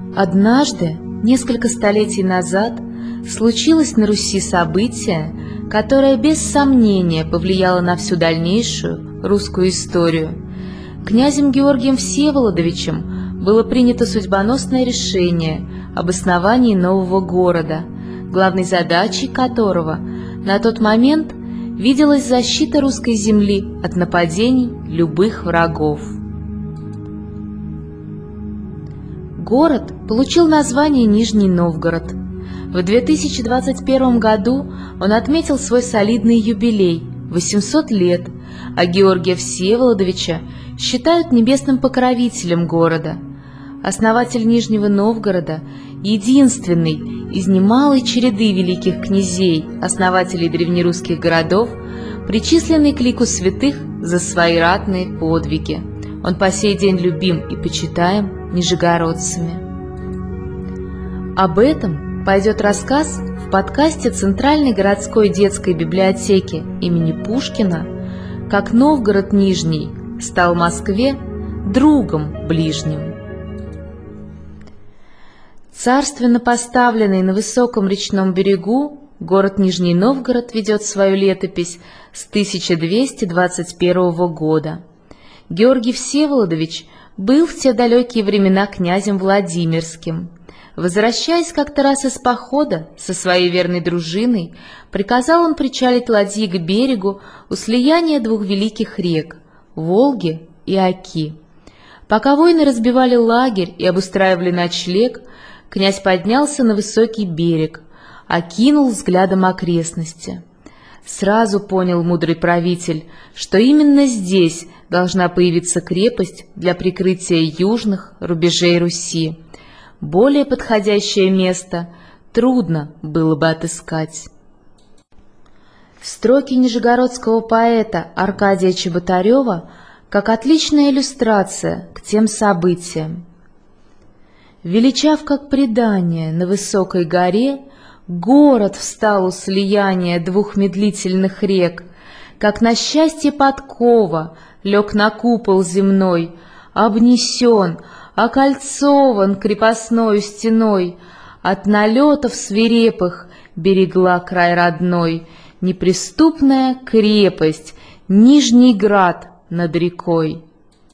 Однажды, несколько столетий назад, случилось на Руси событие, которое без сомнения повлияло на всю дальнейшую русскую историю. Князем Георгием Всеволодовичем было принято судьбоносное решение об основании нового города, главной задачей которого на тот момент виделась защита русской земли от нападений любых врагов. Город получил название Нижний Новгород. В 2021 году он отметил свой солидный юбилей – 800 лет, а Георгия Всеволодовича считают небесным покровителем города. Основатель Нижнего Новгорода – единственный из немалой череды великих князей, основателей древнерусских городов, причисленный к лику святых за свои ратные подвиги. Он по сей день любим и почитаем нижегородцами. Об этом пойдет рассказ в подкасте Центральной городской детской библиотеки имени Пушкина «Как Новгород Нижний стал Москве другом ближним». Царственно поставленный на высоком речном берегу, город Нижний Новгород ведет свою летопись с 1221 года. Георгий Всеволодович был в те далекие времена князем Владимирским. Возвращаясь как-то раз из похода со своей верной дружиной, приказал он причалить ладьи к берегу у слияния двух великих рек – Волги и Оки. Пока воины разбивали лагерь и обустраивали ночлег, князь поднялся на высокий берег, окинул взглядом окрестности. Сразу понял мудрый правитель, что именно здесь должна появиться крепость для прикрытия южных рубежей Руси. Более подходящее место трудно было бы отыскать. Строки нижегородского поэта Аркадия Чеботарева как отличная иллюстрация к тем событиям. Величав как предание на высокой горе, город встал у слияния двух медлительных рек, как на счастье подкова лег на купол земной, обнесен, окольцован крепостною стеной, от налетов свирепых берегла край родной неприступная крепость, Нижний Град над рекой.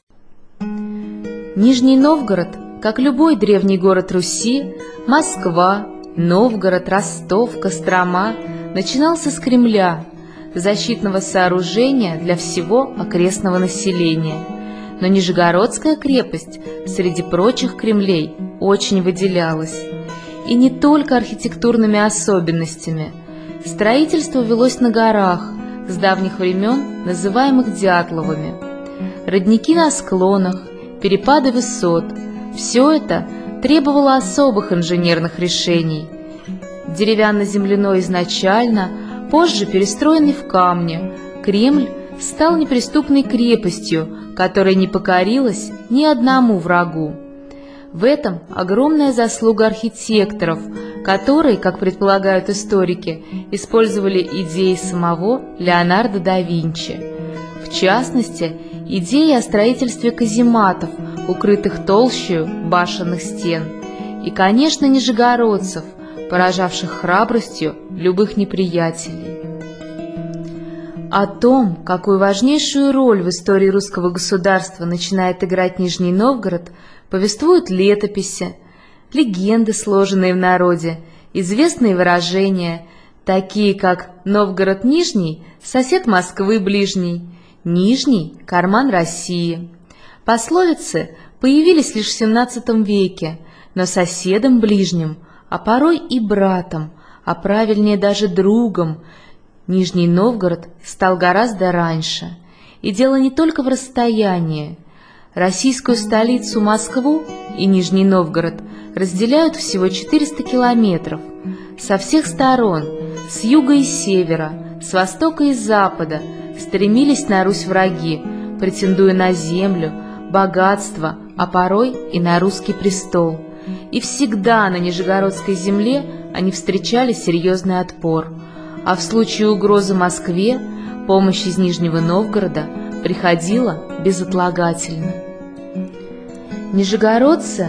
Нижний Новгород, как любой древний город Руси, Москва, Новгород, Ростов, Кострома, начинался с Кремля, защитного сооружения для всего окрестного населения. Но Нижегородская крепость среди прочих кремлей очень выделялась. И не только архитектурными особенностями. Строительство велось на горах, с давних времен называемых Дятловыми. Родники на склонах, перепады высот – все это требовало особых инженерных решений. Деревянно-земляной изначально, позже перестроенный в камне, Кремль стал неприступной крепостью, которая не покорилась ни одному врагу. В этом огромная заслуга архитекторов, которые, как предполагают историки, использовали идеи самого Леонардо да Винчи. В частности, идеи о строительстве казематов, укрытых толщею башенных стен, и, конечно, нижегородцев, поражавших храбростью любых неприятелей. О том, какую важнейшую роль в истории русского государства начинает играть Нижний Новгород, повествуют летописи, легенды, сложенные в народе, известные выражения, такие как «Новгород Нижний – сосед Москвы ближний», «Нижний – карман России». Пословицы появились лишь в XVII веке, но соседом ближним, а порой и братом, а правильнее даже другом, Нижний Новгород стал гораздо раньше. И дело не только в расстоянии. Российскую столицу Москву и Нижний Новгород разделяют всего 400 километров. Со всех сторон, с юга и севера, с востока и запада стремились на Русь враги, претендуя на землю, богатство, а порой и на русский престол. И всегда на Нижегородской земле они встречали серьезный отпор. А в случае угрозы Москве помощь из Нижнего Новгорода приходила безотлагательно. Нижегородцы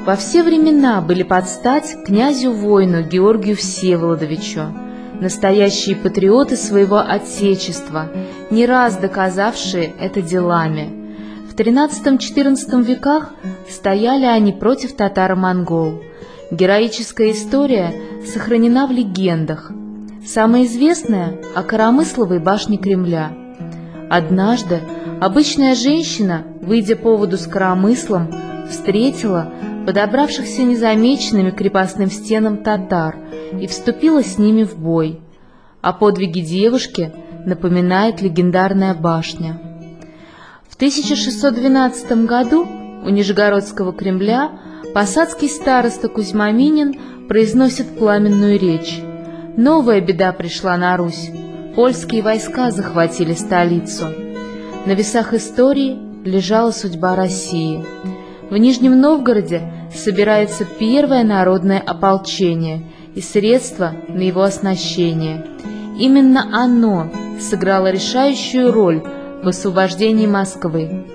во все времена были под стать князю-воину Георгию Всеволодовичу, настоящие патриоты своего Отечества, не раз доказавшие это делами. В XIII-XIV веках стояли они против татаро-монгол. Героическая история сохранена в легендах. Самая известная — о Коромысловой башне Кремля. Однажды обычная женщина, выйдя по воду с коромыслом, встретила подобравшихся незамеченными к крепостным стенам татар и вступила с ними в бой. О подвиге девушки напоминает легендарная башня. В 1612 году у Нижегородского Кремля посадский староста Кузьма Минин произносит пламенную речь. Новая беда пришла на Русь. Польские войска захватили столицу. На весах истории лежала судьба России. В Нижнем Новгороде собирается первое народное ополчение и средства на его оснащение. Именно оно сыграло решающую роль в освобождении Москвы.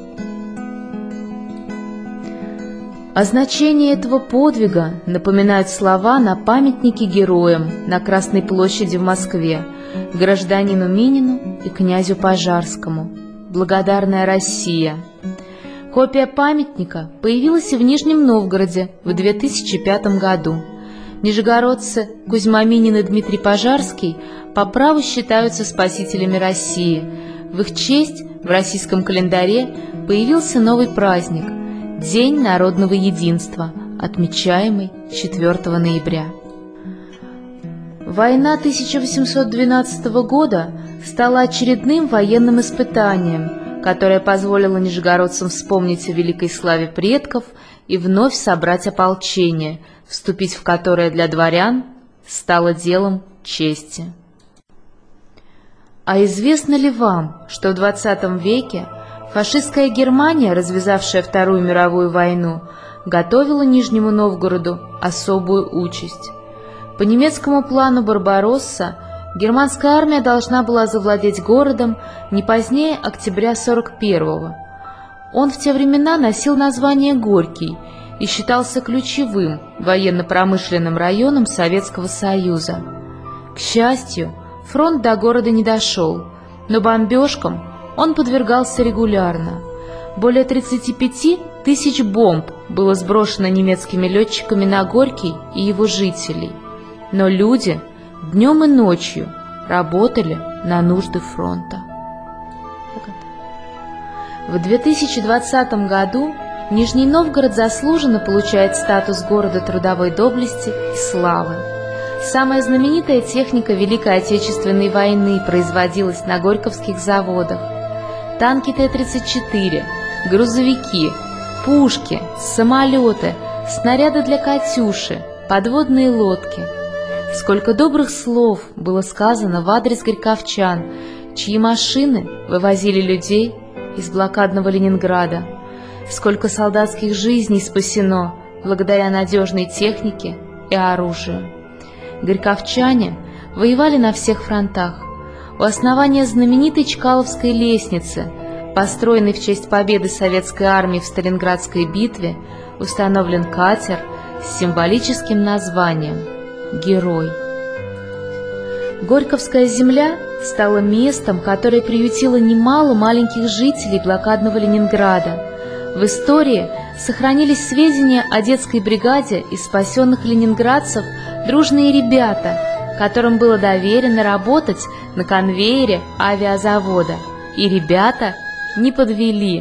О значении этого подвига напоминают слова на памятнике героям на Красной площади в Москве, гражданину Минину и князю Пожарскому. Благодарная Россия. Копия памятника появилась и в Нижнем Новгороде в 2005 году. Нижегородцы Кузьма Минин и Дмитрий Пожарский по праву считаются спасителями России. В их честь в российском календаре появился новый праздник – День народного единства, отмечаемый 4 ноября. Война 1812 года стала очередным военным испытанием, которое позволило нижегородцам вспомнить о великой славе предков и вновь собрать ополчение, вступить в которое для дворян стало делом чести. А известно ли вам, что в XX веке фашистская Германия, развязавшая Вторую мировую войну, готовила Нижнему Новгороду особую участь? По немецкому плану «Барбаросса» германская армия должна была завладеть городом не позднее октября 41-го. Он в те времена носил название Горький и считался ключевым военно-промышленным районом Советского Союза. К счастью, фронт до города не дошел, но бомбежкам он подвергался регулярно. Более 35 тысяч бомб было сброшено немецкими летчиками на Горький и его жителей. Но люди днем и ночью работали на нужды фронта. В 2020 году Нижний Новгород заслуженно получает статус города трудовой доблести и славы. Самая знаменитая техника Великой Отечественной войны производилась на горьковских заводах. Танки Т-34, грузовики, пушки, самолеты, снаряды для «Катюши», подводные лодки. Сколько добрых слов было сказано в адрес горьковчан, чьи машины вывозили людей из блокадного Ленинграда. Сколько солдатских жизней спасено благодаря надежной технике и оружию. Горьковчане воевали на всех фронтах. У основания знаменитой Чкаловской лестницы, построенной в честь победы советской армии в Сталинградской битве, установлен катер с символическим названием «Герой». Горьковская земля стала местом, которое приютило немало маленьких жителей блокадного Ленинграда. В истории сохранились сведения о детской бригаде из спасенных ленинградцев «Дружные ребята», которым было доверено работать на конвейере авиазавода. И ребята не подвели.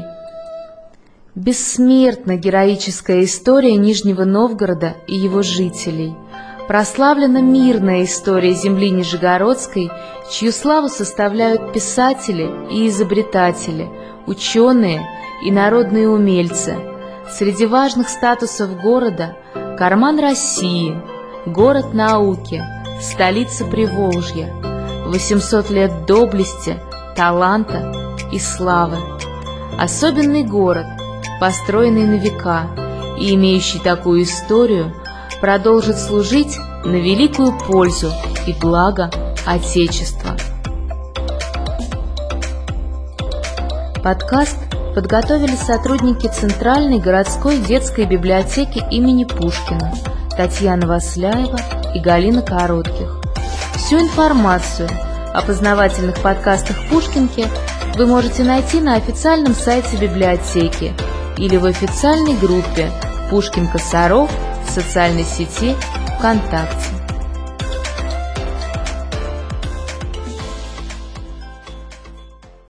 Бессмертна героическая история Нижнего Новгорода и его жителей. Прославлена мирная история земли Нижегородской, чью славу составляют писатели и изобретатели, ученые и народные умельцы. Среди важных статусов города – карман России, город науки, столица Приволжья, 800 лет доблести, таланта и славы. Особенный город, построенный на века и имеющий такую историю, продолжит служить на великую пользу и благо Отечества. Подкаст подготовили сотрудники Центральной городской детской библиотеки имени Пушкина Татьяна Васляева и Галина Коротких. Всю информацию о познавательных подкастах Пушкинки вы можете найти на официальном сайте библиотеки или в официальной группе «Пушкинка Саров» в социальной сети ВКонтакте.